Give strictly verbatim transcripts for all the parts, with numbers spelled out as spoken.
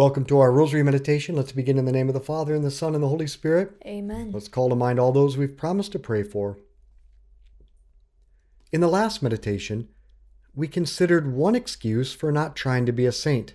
Welcome to our Rosary Meditation. Let's begin in the name of the Father, and the Son, and the Holy Spirit. Amen. Let's call to mind all those we've promised to pray for. In the last meditation, we considered one excuse for not trying to be a saint.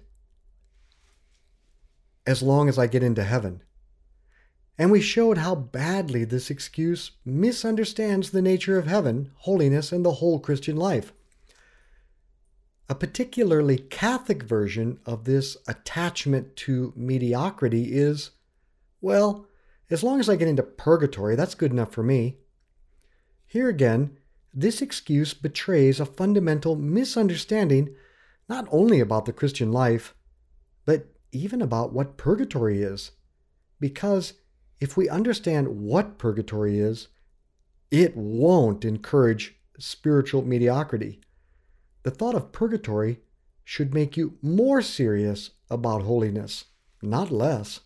As long as I get into heaven. And we showed how badly this excuse misunderstands the nature of heaven, holiness, and the whole Christian life. A particularly Catholic version of this attachment to mediocrity is, well, as long as I get into purgatory, that's good enough for me. Here again, this excuse betrays a fundamental misunderstanding not only about the Christian life, but even about what purgatory is. Because if we understand what purgatory is, it won't encourage spiritual mediocrity. The thought of purgatory should make you more serious about holiness, not less.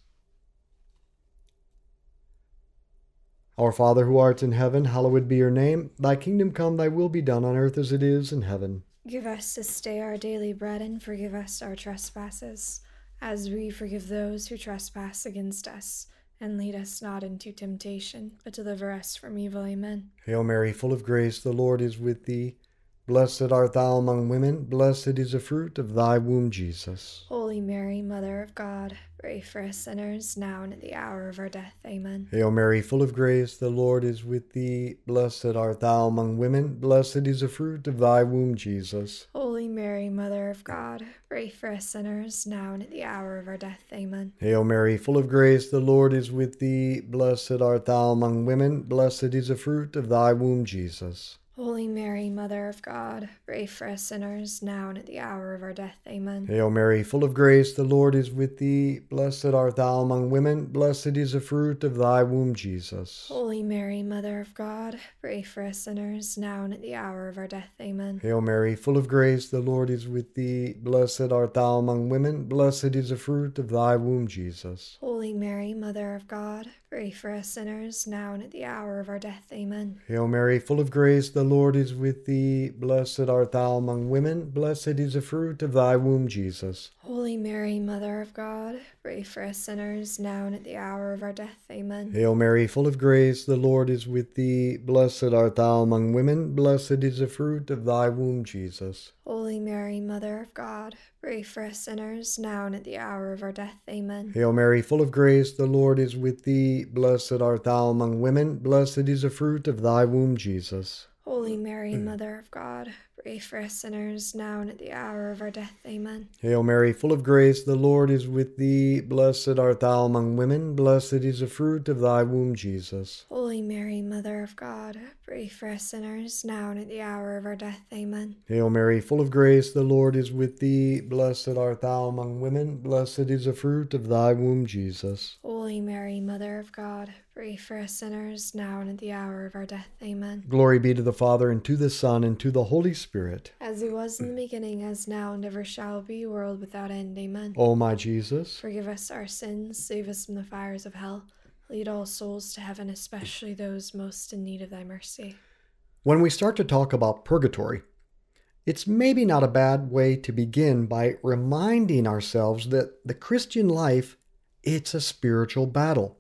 Our Father who art in heaven, hallowed be your name. Thy kingdom come, thy will be done on earth as it is in heaven. Give us this day our daily bread, and forgive us our trespasses, as we forgive those who trespass against us. And lead us not into temptation, but deliver us from evil. Amen. Hail Mary, full of grace, the Lord is with thee. Blessed art thou among women, blessed is the fruit of thy womb, Jesus. Holy Mary, Mother of God, pray for us sinners, now and at the hour of our death. Amen. Hail Mary, full of grace, the Lord is with thee. Blessed art thou among women, blessed is the fruit of thy womb, Jesus. Holy Mary, Mother of God, pray for us sinners, now and at the hour of our death. Amen. Hail Mary, full of grace, the Lord is with thee. Blessed art thou among women, blessed is the fruit of thy womb, Jesus. Holy Mary, Mother of God, pray for us sinners, now and at the hour of our death. Amen. Hail Mary, full of grace, the Lord is with thee. Blessed art thou among women, blessed is the fruit of thy womb, Jesus. Holy Mary, Mother of God, pray for us sinners, now and at the hour of our death. Amen. Hail Mary, full of grace, the Lord is with thee. Blessed art thou among women, blessed is the fruit of thy womb, Jesus. Holy Mary, Mother of God, pray for us sinners, now and at the hour of our death. Amen. Hail Mary, full of grace, the Lord is with thee. Blessed art thou among women, blessed is the fruit of thy womb, Jesus. Holy Mary, Mother of God, pray for us sinners, now and at the hour of our death. Amen. Hail Mary, full of grace, the Lord is with thee. Blessed art thou among women, blessed is the fruit of thy womb, Jesus. Holy Mary, Mother of God, pray for us sinners, now and at the hour of our death. Amen. Hail Mary, full of grace, the Lord is with thee. Blessed art thou among women, blessed is the fruit of thy womb, Jesus. Holy Mary, Mother of God, pray for us sinners, now and at the hour of our death. Amen. Hail Mary, full of grace, the Lord is with thee. Blessed art thou among women, blessed is the fruit of thy womb, Jesus. Holy Mary, Mother of God, pray for us sinners, now and at the hour of our death. Amen. Hail Mary, full of grace, the Lord is with thee. Blessed art thou among women, blessed is the fruit of thy womb, Jesus. Holy Mary, Mother of God, pray for us sinners, now and at the hour of our death. Amen. Glory be to the Father, and to the Son, and to the Holy Spirit. As it was in the beginning, as now, and ever shall be, world without end. Amen. O my Jesus, forgive us our sins, save us from the fires of hell. Lead all souls to heaven, especially those most in need of thy mercy. when we start to talk about purgatory, it's maybe not a bad way to begin by reminding ourselves that the Christian life, it's a spiritual battle.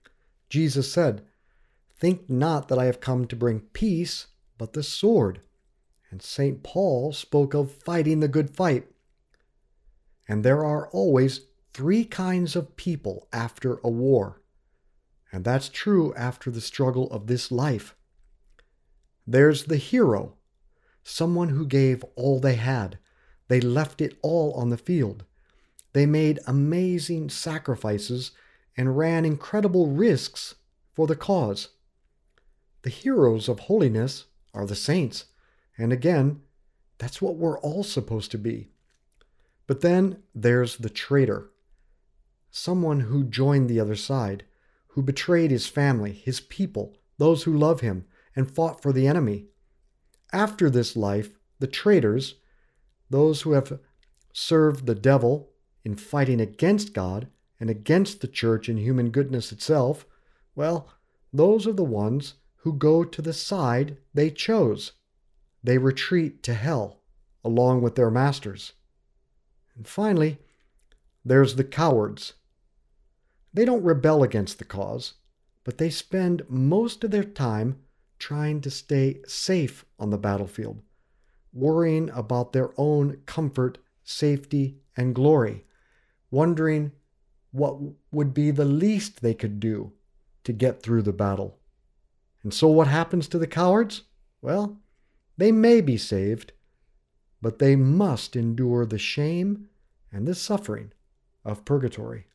Jesus said, "Think not that I have come to bring peace, but the sword." And Saint Paul spoke of fighting the good fight. And there are always three kinds of people after a war. And that's true after the struggle of this life. There's the hero, someone who gave all they had. They left it all on the field. They made amazing sacrifices and ran incredible risks for the cause. The heroes of holiness are the saints, and again, that's what we're all supposed to be. But then there's the traitor, someone who joined the other side, who betrayed his family, his people, those who love him, and fought for the enemy. After this life, the traitors, those who have served the devil in fighting against God and against the church and human goodness itself, well, those are the ones who go to the side they chose. They retreat to hell along with their masters. And finally, There's the cowards. They don't rebel against the cause, but they spend most of their time trying to stay safe on the battlefield, worrying about their own comfort, safety, and glory, wondering what would be the least they could do to get through the battle. And so what happens to the cowards? Well, they may be saved, but they must endure the shame and the suffering of purgatory.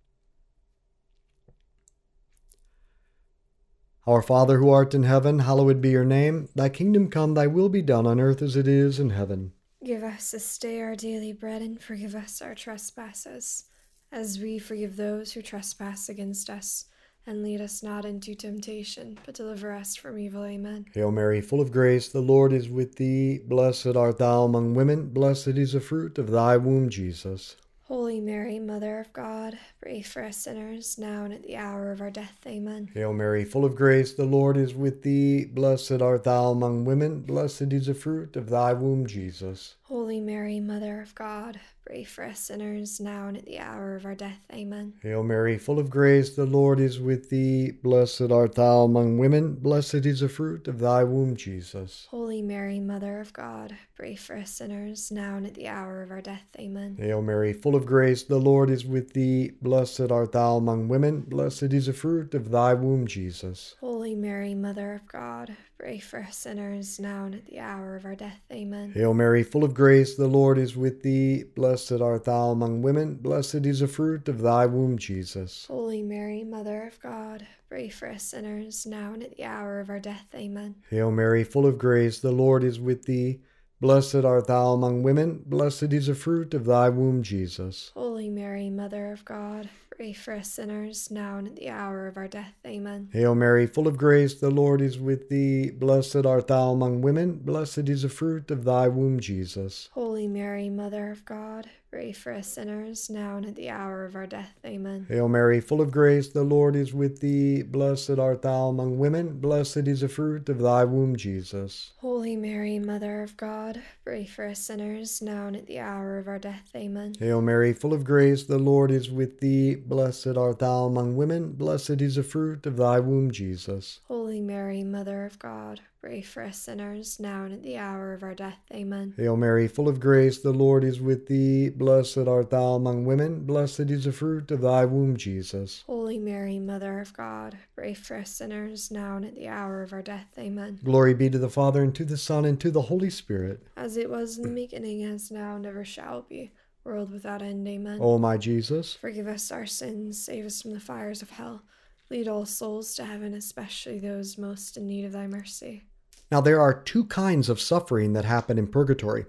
Our Father who art in heaven, hallowed be your name. Thy kingdom come, thy will be done on earth as it is in heaven. Give us this day our daily bread, and forgive us our trespasses, as we forgive those who trespass against us. And lead us not into temptation, but deliver us from evil. Amen. Hail Mary, full of grace, the Lord is with thee. Blessed art thou among women. Blessed is the fruit of thy womb, Jesus. Holy Mary, Mother of God, pray for us sinners, now and at the hour of our death. Amen. Hail Mary, full of grace, the Lord is with thee. Blessed art thou among women. Blessed is the fruit of thy womb, Jesus. Holy Mary, Mother of God, pray for us sinners, now and at the hour of our death. Amen. Hail Mary, full of grace, the Lord is with thee. Blessed art thou among women. Blessed is the fruit of thy womb, Jesus. Holy Mary, Mother of God, pray for us sinners, now and at the hour of our death. Amen. Hail Mary, full of grace, the Lord is with thee. Blessed art thou among women. Blessed is the fruit of thy womb, Jesus. Holy Mary, Mother of God, pray for us sinners, now and at the hour of our death. Amen. Hail Mary, full of grace, the Lord is with thee. Blessed art thou among women. Blessed is the fruit of thy womb, Jesus. Holy Mary, Mother of God, pray for us sinners, now and at the hour of our death. Amen. Hail Mary, full of grace, the Lord is with thee. Blessed art thou among women. Blessed is the fruit of thy womb, Jesus. Holy Mary, Mother of God, pray for us sinners, now and at the hour of our death. Amen. Hail Mary, full of grace, the Lord is with thee. Blessed art thou among women. Blessed is the fruit of thy womb, Jesus. Holy Mary, Mother of God, pray for us sinners, now and at the hour of our death. Amen. Hail Mary, full of grace, the Lord is with thee. Blessed art thou among women. Blessed is the fruit of thy womb, Jesus. Holy Mary, Mother of God, pray for us sinners, now and at the hour of our death. Amen. Hail Mary, full of grace, the Lord is with thee. Blessed art thou among women. Blessed is the fruit of thy womb, Jesus. Holy Mary, Mother of God, pray for us sinners, now and at the hour of our death. Amen. Hail Mary, full of grace, the Lord is with thee. Blessed art thou among women. Blessed is the fruit of thy womb, Jesus. Holy Mary, Mother of God, pray for us sinners, now and at the hour of our death. Amen. Glory be to the Father, and to the Son, and to the Holy Spirit. As it was in the beginning, as now, and ever shall be, world without end. Amen. O my Jesus, forgive us our sins, save us from the fires of hell. Lead all souls to heaven, especially those most in need of thy mercy. Now there are two kinds of suffering that happen in purgatory.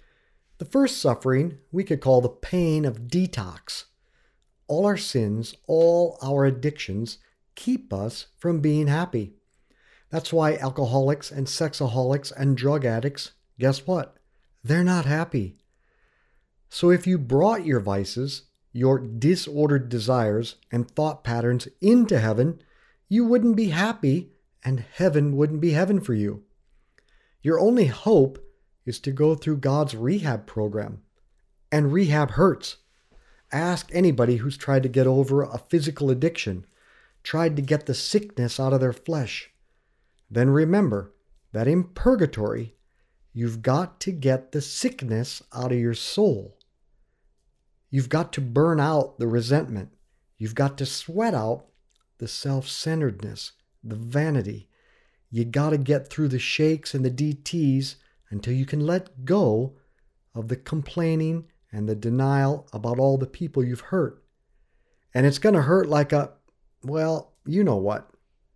The first suffering we could call the pain of detox. All our sins, all our addictions keep us from being happy. That's why alcoholics and sexaholics and drug addicts, guess what? They're not happy. So if you brought your vices, your disordered desires and thought patterns into heaven, you wouldn't be happy and heaven wouldn't be heaven for you. Your only hope is to go through God's rehab program. And rehab hurts. Ask anybody who's tried to get over a physical addiction, tried to get the sickness out of their flesh. Then remember that in purgatory, you've got to get the sickness out of your soul. You've got to burn out the resentment. You've got to sweat out the self-centeredness, the vanity. You got to get through the shakes and the D Ts until you can let go of the complaining and the denial about all the people you've hurt. And it's going to hurt like a, well, you know what.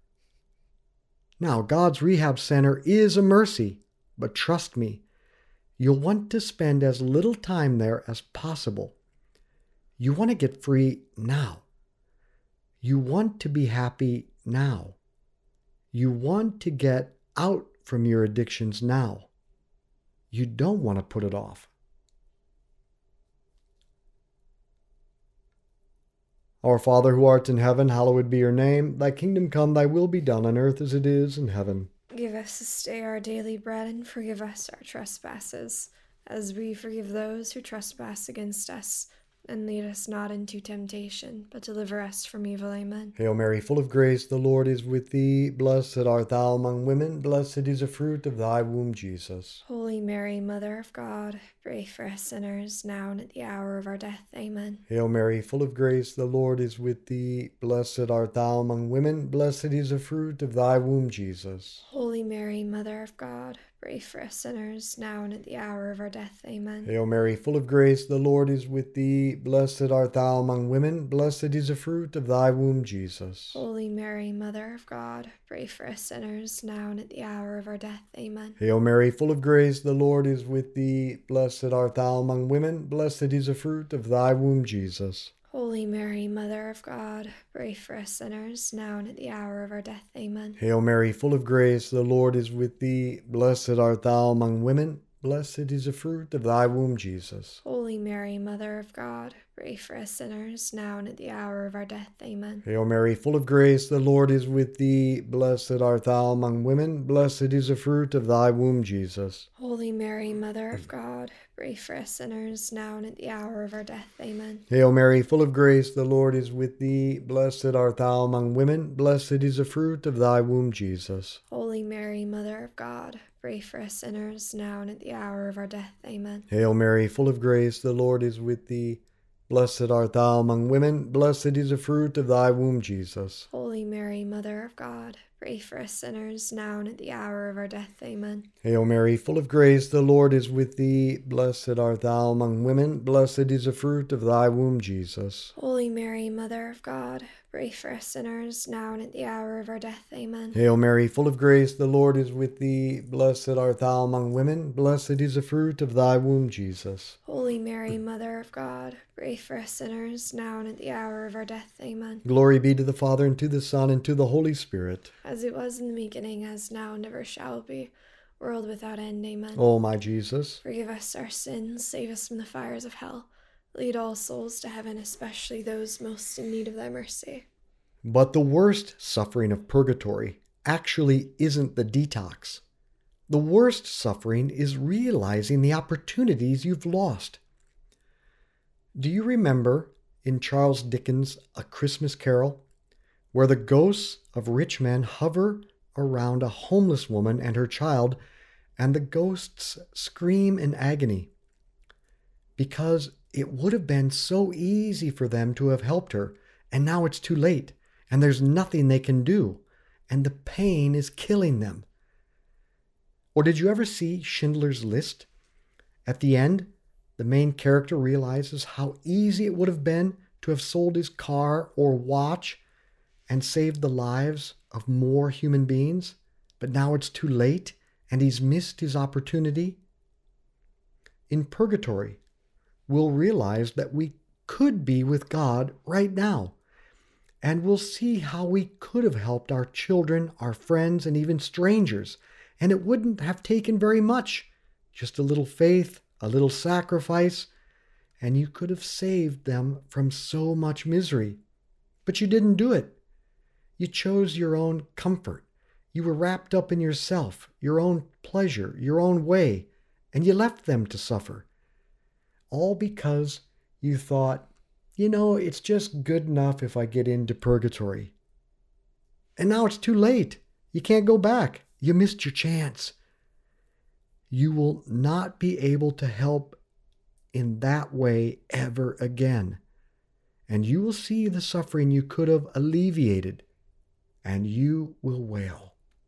Now, God's rehab center is a mercy, but trust me, you'll want to spend as little time there as possible. You want to get free now. You want to be happy now. You want to get out from your addictions now. You don't want to put it off. Our Father who art in heaven, hallowed be your name. Thy kingdom come, thy will be done on earth as it is in heaven. Give us this day our daily bread, and forgive us our trespasses, as we forgive those who trespass against us. and lead us not into temptation, but deliver us from evil. Amen. Hail Mary, full of grace, the Lord is with thee. Blessed art thou among women. Blessed is the fruit of thy womb, Jesus. Holy Mary, Mother of God, pray for us sinners, now and at the hour of our death. Amen. Hail Mary, full of grace, the Lord is with thee. Blessed art thou among women. Blessed is the fruit of thy womb, Jesus. Holy Mary, Mother of God, pray for us sinners, now and at the hour of our death. Amen. Hail Mary, full of grace, the Lord is with thee. Blessed art thou among women. Blessed is the fruit of thy womb, Jesus. Holy Mary, Mother of God, pray for us sinners, now and at the hour of our death. Amen. Hail Mary, full of grace, the Lord is with thee. Blessed art thou among women. Blessed is the fruit of thy womb, Jesus. Holy Mary, Mother of God, pray for us sinners, now and at the hour of our death. Amen. Hail Mary, full of grace, the Lord is with thee. Blessed art thou among women. Blessed is the fruit of thy womb, Jesus. Holy Mary, Mother of God, pray for us sinners, now and at the hour of our death. Amen. Hail Mary, full of grace, the Lord is with thee. Blessed art thou among women. Blessed is the fruit of thy womb, Jesus. Holy Mary, Mother of God, pray for us sinners, now and at the hour of our death. Amen. Hail Mary, full of grace, the Lord is with thee. Blessed art thou among women. Blessed is the fruit of thy womb, Jesus. Holy Mary, Mother of God, pray for us sinners, now and at the hour of our death. Amen. Hail Mary, full of grace, the Lord is with thee. Blessed art thou among women. Blessed is the fruit of thy womb, Jesus. Holy Mary, Mother of God, pray for us sinners, now and at the hour of our death. Amen. Hail Mary, full of grace, the Lord is with thee. Blessed art thou among women. Blessed is the fruit of thy womb, Jesus. Holy Mary, Mother of God, pray for us sinners, now and at the hour of our death. Amen. Hail Mary, full of grace, the Lord is with thee. Blessed art thou among women. Blessed is the fruit of thy womb, Jesus. Holy Mary, Mother of God, pray for us sinners, now and at the hour of our death. Amen. Glory be to the Father, and to the Son, and to the Holy Spirit. As it was in the beginning, as now, and ever shall be, world without end. Amen. O my Jesus, forgive us our sins, save us from the fires of hell. Lead all souls to heaven, especially those most in need of thy mercy. But the worst suffering of purgatory actually isn't the detox. The worst suffering is realizing the opportunities you've lost. Do you remember in Charles Dickens' A Christmas Carol, where the ghosts of rich men hover around a homeless woman and her child, and the ghosts scream in agony? Because it would have been so easy for them to have helped her, and now it's too late, and there's nothing they can do, and the pain is killing them. Or did you ever see Schindler's List? At the end, the main character realizes how easy it would have been to have sold his car or watch and saved the lives of more human beings, but now it's too late, and he's missed his opportunity. In purgatory, we'll realize that we could be with God right now, and we'll see how we could have helped our children, our friends, and even strangers, and it wouldn't have taken very much, just a little faith, a little sacrifice, and you could have saved them from so much misery. But you didn't do it. You chose your own comfort. You were wrapped up in yourself, your own pleasure, your own way, and you left them to suffer. All because you thought, you know, it's just good enough if I get into purgatory. And now it's too late. You can't go back. You missed your chance. You will not be able to help in that way ever again. And you will see the suffering you could have alleviated, and you will wail.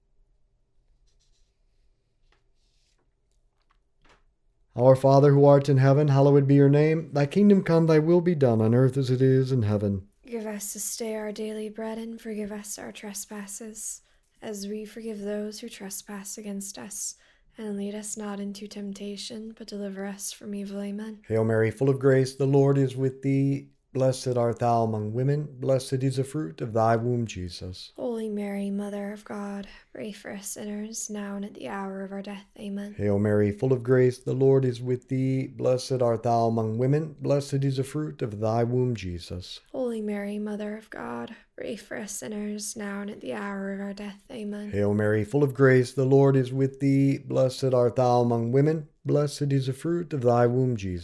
Our Father who art in heaven, hallowed be your name. Thy kingdom come, thy will be done on earth as it is in heaven. Give us this day our daily bread, and forgive us our trespasses, as we forgive those who trespass against us. And lead us not into temptation, but deliver us from evil. Amen. Hail Mary, full of grace, the Lord is with thee. Blessed art thou among women. Blessed is the fruit of thy womb, Jesus. Holy Mary, Mother of God, pray for us sinners, now and at the hour of our death. Amen. Hail Mary, full of grace, the Lord is with thee. Blessed art thou among women. Blessed is the fruit of thy womb, Jesus. Holy Mary, Mother of God, pray for us sinners, now and at the hour of our death. Amen. Hail Mary, full of grace, the Lord is with thee. Blessed art thou among women. Blessed is the fruit of thy womb, Jesus.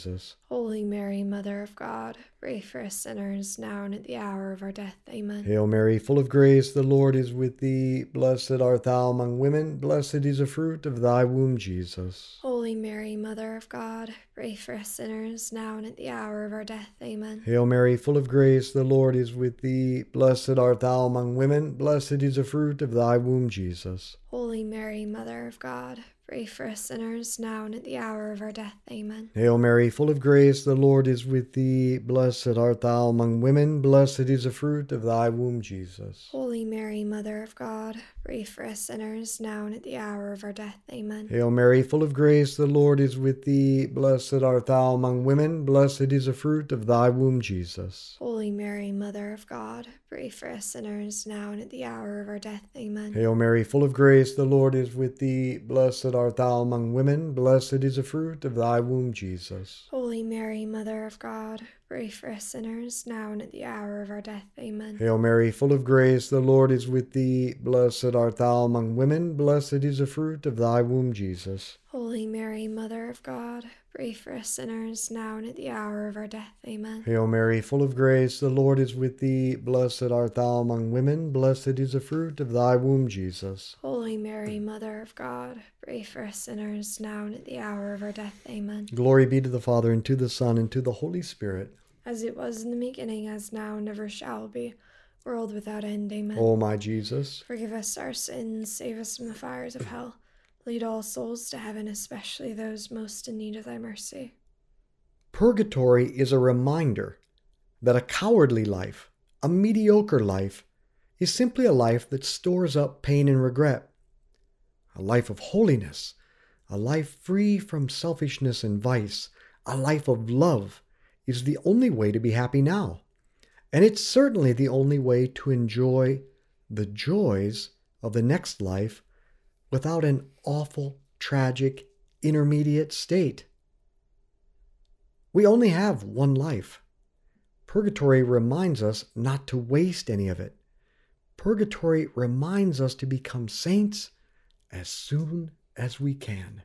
Holy Mary, Mother of God, pray for us sinners, now and at the hour of our death. Amen. Hail Mary, full of grace, the Lord is with thee. Blessed art thou among women, blessed is the fruit of thy womb, Jesus. Holy Mary, Mother of God, pray for us sinners, now and at the hour of our death. Amen. Hail Mary, full of grace, the Lord is with thee. Blessed art thou among women, blessed is the fruit of thy womb, Jesus. Holy Mary, Mother of God, pray for us sinners, now and at the hour of our death. Amen. Hail Mary, full of grace, the Lord is with thee. Blessed art thou among women, blessed is the fruit of thy womb, Jesus. Holy Mary, Mother of God, pray for us sinners, now and at the hour of our death. Amen. Hail Mary, full of grace, the Lord is with thee. Blessed art thou among women, blessed is the fruit of thy womb, Jesus. Holy Mary, Mother of God, pray for us sinners, now and at the hour of our death. Amen. Hail Mary, full of grace, the Lord is with thee. Blessed art thou among women, blessed is the fruit of thy womb, Jesus. Holy Mary, Mother of God, pray for us sinners, now and at the hour of our death. Amen. Hail Mary, full of grace, the Lord is with thee. Blessed art thou among women, blessed is the fruit of thy womb, Jesus. Holy Mary, Mother of God, pray for us sinners, now and at the hour of our death. Amen. Hail Mary, full of grace, the Lord is with thee. Blessed art thou among women, blessed is the fruit of thy womb, Jesus. Holy Mary, Mother of God, pray for us sinners, now and at the hour of our death. Amen. Glory be to the Father, and to the Son, and to the Holy Spirit. As it was in the beginning, as now, and ever shall be, world without end. Amen. O my Jesus, forgive us our sins, save us from the fires of hell. Lead all souls to heaven, especially those most in need of thy mercy. purgatory is a reminder that a cowardly life, a mediocre life, is simply a life that stores up pain and regret. A life of holiness, a life free from selfishness and vice, a life of love is the only way to be happy now. And it's certainly the only way to enjoy the joys of the next life without an awful, tragic, intermediate state. We only have one life. Purgatory reminds us not to waste any of it. Purgatory reminds us to become saints as soon as we can.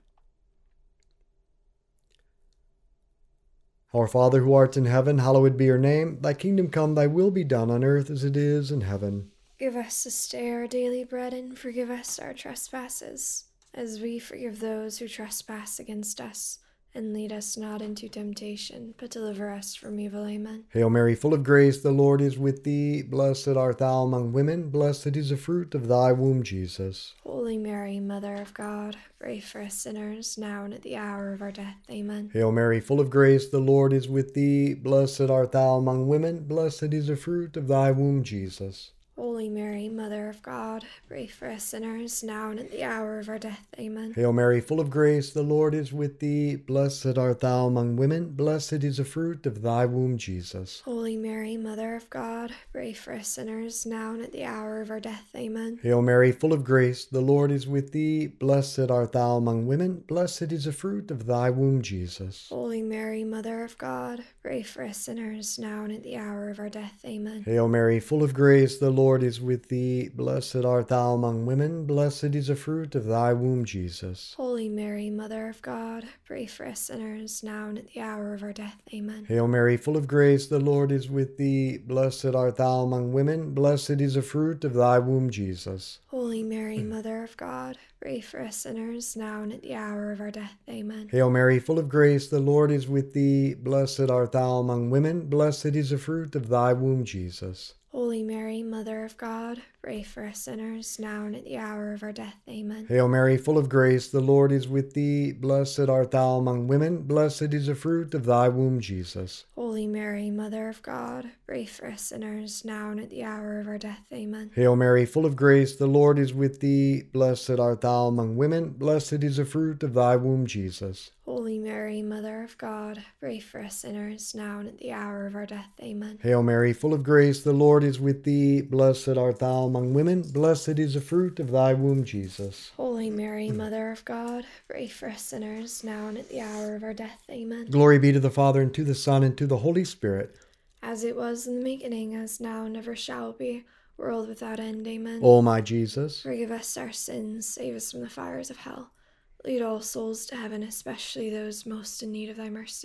Our Father who art in heaven, hallowed be your name. Thy kingdom come, thy will be done on earth as it is in heaven. Give us this day our daily bread, and forgive us our trespasses, as we forgive those who trespass against us. And lead us not into temptation, but deliver us from evil. Amen. Hail Mary, full of grace, the Lord is with thee. Blessed art thou among women, blessed is the fruit of thy womb, Jesus. Holy Mary, Mother of God, pray for us sinners, now and at the hour of our death. Amen. Hail Mary, full of grace, the Lord is with thee. Blessed art thou among women, blessed is the fruit of thy womb, Jesus. Holy Mary, Mother of God, pray for us sinners, now and at the hour of our death. Amen. Hail Mary, full of grace, the Lord is with thee. Blessed art thou among women, blessed is the fruit of thy womb, Jesus. Holy Mary, Mother of God, pray for us sinners, now and at the hour of our death. Amen. Hail Mary, full of grace, the Lord is with thee. Blessed art thou among women, blessed is the fruit of thy womb, Jesus. Holy Mary, Mother of God, pray for us sinners, now and at the hour of our death. Amen. Hail Mary, full of grace, the Lord is with thee. Blessed art thou among women, blessed is the fruit of thy womb, Jesus. Holy Mary, Mother of God, pray for us sinners, now and at the hour of our death. Amen. Hail Mary, full of grace, the Lord is with thee. Blessed art thou among women, blessed is the fruit of thy womb, Jesus. Holy Mary, Mother of God, pray for us sinners, now and at the hour of our death. Amen. Hail Mary, full of grace, the Lord is with thee. Blessed art thou among women, blessed is the fruit of thy womb, Jesus. Holy Mary, Mother of God, pray for us sinners, now and at the hour of our death. Amen. Hail Mary, full of grace, the Lord is with thee. Blessed art thou among women, blessed is the fruit of thy womb, Jesus. Holy Mary, Mother of God, pray for us sinners, now and at the hour of our death. Amen. Hail Mary, full of grace, the Lord is with thee. Blessed art thou among women, blessed is the fruit of thy womb, Jesus. Holy Mary, Mother of God, pray for us sinners, now and at the hour of our death. Amen. Hail Mary, full of grace, the Lord is with thee. Blessed art thou among women, blessed is the fruit of thy womb, Jesus. Holy Mary, Mother of God, pray for us sinners, now and at the hour of our death. Amen. Glory be to the Father, and to the Son, and to the Holy Spirit. As it was in the beginning, as now, and ever shall be, world without end. Amen. O my Jesus, forgive us our sins, save us from the fires of hell. Lead all souls to heaven, especially those most in need of thy mercy.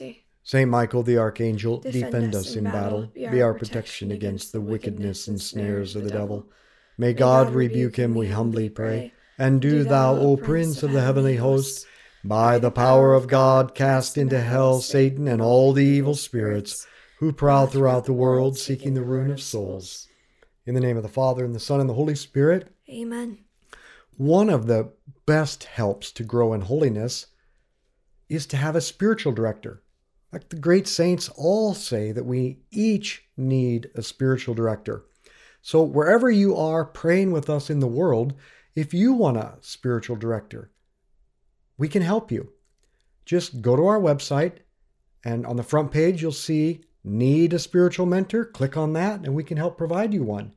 Saint Michael the Archangel, Defend defend us us in in battle. battle. Be Be our our protection protection against against the the wickedness wickedness and and snares of the devil. May May God rebuke him, we humbly pray. And do thou, O Prince of the heavenly host, by the power of God, cast into hell Satan and all the evil spirits who prowl throughout the world seeking the ruin of souls. In the name of the Father, and the Son, and the Holy Spirit. Amen. One of the best helps to grow in holiness is to have a spiritual director. Like the great saints all say that we each need a spiritual director. So wherever you are praying with us in the world, if you want a spiritual director, we can help you. Just go to our website, and on the front page you'll see Need a Spiritual Mentor. Click on that and we can help provide you one.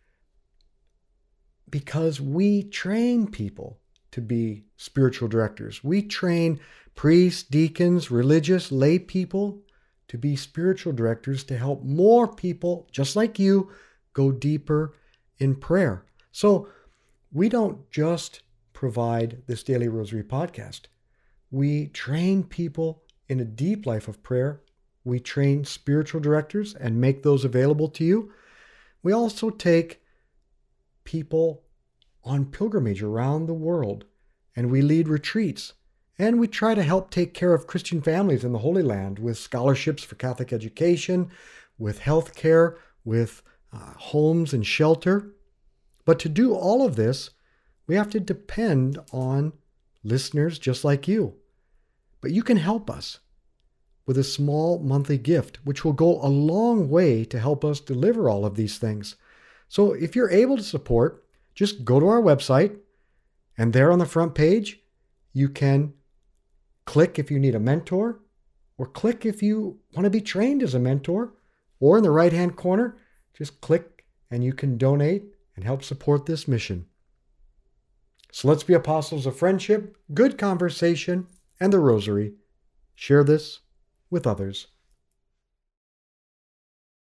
Because we train people to be spiritual directors. We train priests, deacons, religious, lay people to be spiritual directors to help more people, just like you, go deeper in prayer. So we don't just provide this Daily Rosary podcast. We train people in a deep life of prayer. We train spiritual directors and make those available to you. We also take people on pilgrimage around the world, and we lead retreats, and we try to help take care of Christian families in the Holy Land with scholarships for Catholic education, with health care, with uh, homes and shelter. But to do all of this, we have to depend on listeners just like you. But you can help us with a small monthly gift, which will go a long way to help us deliver all of these things. So if you're able to support, just go to our website, and there on the front page, you can click if you need a mentor, or click if you want to be trained as a mentor, or in the right-hand corner, just click and you can donate and help support this mission. So let's be apostles of friendship, good conversation, and the Rosary. Share this with others.